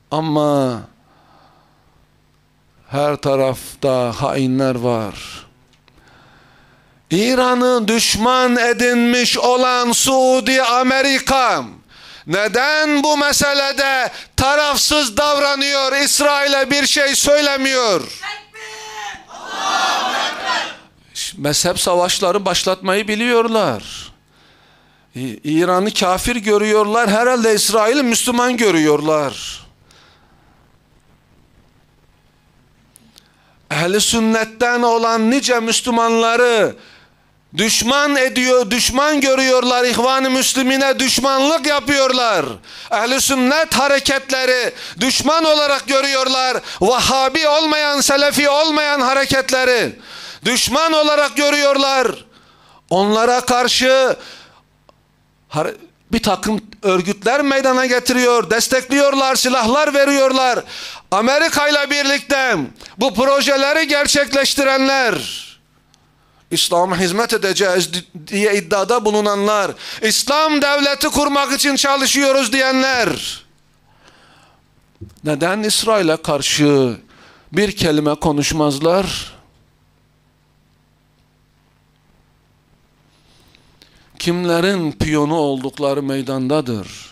Ama her tarafta hainler var. İran'ı düşman edinmiş olan Suudi Amerika neden bu meselede tarafsız davranıyor? İsrail'e bir şey söylemiyor. Mezhep savaşları başlatmayı biliyorlar. İran'ı kafir görüyorlar. Herhalde İsrail'i Müslüman görüyorlar. Ehl-i sünnetten olan nice Müslümanları düşman ediyor, düşman görüyorlar. İhvan-ı Müslümine düşmanlık yapıyorlar. Ehl-i sünnet hareketleri düşman olarak görüyorlar. Vahhabi olmayan, Selefi olmayan hareketleri düşman olarak görüyorlar. Onlara karşı bir takım örgütler meydana getiriyor, destekliyorlar, silahlar veriyorlar. Amerika ile birlikte bu projeleri gerçekleştirenler, İslam'a hizmet edeceğiz diye iddiada bulunanlar, İslam devleti kurmak için çalışıyoruz diyenler, neden İsrail'e karşı bir kelime konuşmazlar? Kimlerin piyonu oldukları meydandadır.